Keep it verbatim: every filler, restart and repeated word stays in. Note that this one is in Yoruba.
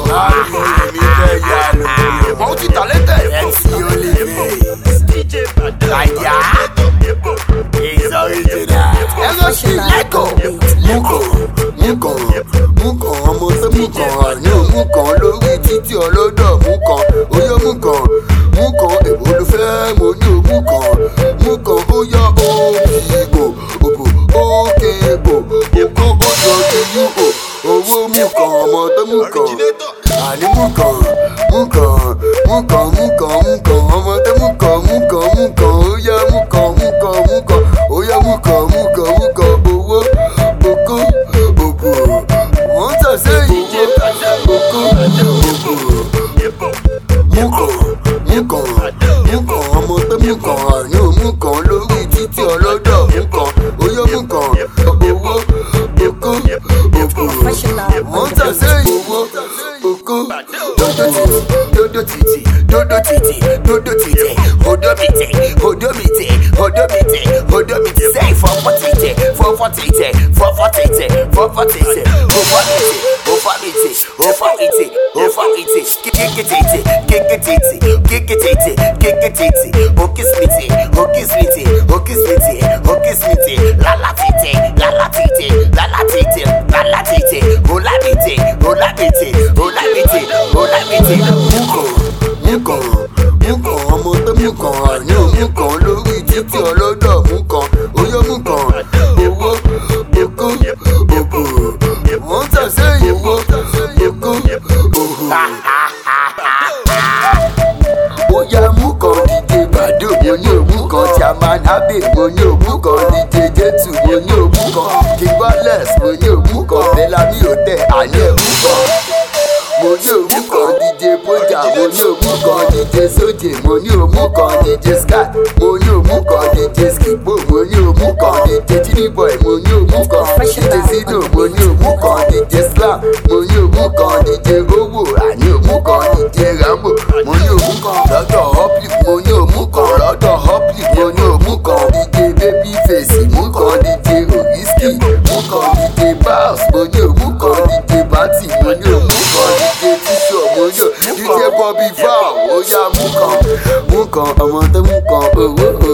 Mi fẹ́ yà lóye. Multi-talented. M C Olivis. D J Naija. It's original. M C Lego. Mukan, Mukan, Mukan, ọmọ tó Mukan, àní ò Mukan lórí títí ọlọ́dọ̀ Mukan, oyè Mukan, Mukan, èwo ló fẹ́ mo ní ò Mukan, Mukan, ó yá òbí, òbò, òkè, bò, òkò, òjò, ìyú, owó Mukan, ọmọ tó Mukan, àní Mukan, Mukan, Mukan, Mukan, Mukan, ọmọ tó Mukan, Mukan, Mukan, ó yá Mukan, Mukan, Mukan, ó yá Mukan, Mukan, Mukan, owó. Oko, òbò, wọ́n tà sẹ́yìn jẹ́ oko, òbò, Mukan, Mukan, Mukan, ọmọ tó Mukan, àní ò Mukan lórí títí ọlọ́dọ̀ Mukan, oyè Mukan, owó, oko, òbò, wọ́n tà sẹ́yìn owó, oko, dodo titi, dodo titi, dodo titi, odo mite, odo mite, odo mite, odo mite, say for for titi, for for titi, for for titi, for for titi, over mite, over mite, over mite, over mite, kick it titi, kick it titi, kick it titi, kick it titi, okis mite, okis mite, okis mite, okis mite, la la titi, la la titi, la la titi, la la titi, ola mite, ola mite, ola mite, ola mite, Mukan, Mukan, ọmọ tó Mukan, àní ò Mukan lórí títí ọlọ́dọ̀ Mukan, oyè Mukan, owó, oko, òbò, wọ́n tà sẹ́yìn owó, oko, òhò. Ó yá Mukan D J Bado, mo ní ò Mukan Chairman Abe, mo ní ò Mukan D J Jetu, mo ní ò Mukan King Wireless, mo ní ò Mukan Bellamy Hotel, àní ò Mukan. Mo ní ò Mukan D J Poja, mo ní ò Mukan D J Soje, mo ní ò Mukan D J Sky, mo ní ò Mukan D J Skipo, mo ní ò Mukan D J Chini Boy, mo ní ò Mukan D J Zino, mo ní ò Mukan D J Slam, mo ní ò Mukan D J Owo, àní ò Mukan D J Rambo, mo ní ò Mukan lọ́dọ̀ Hoplic, mo ní ò Mukan lọ́dọ̀ Hoplic, mo ní ò Mukan D J Babyface, Mukan D J Obiski, Mukan D J Bass, mo ní ò Mukan D J Bati, mo ní ò Mukan D J Tisho, mo ní ò D J Bobby Val, ó yá Mukan, Mukan, ọmọ tó Mukan, owó.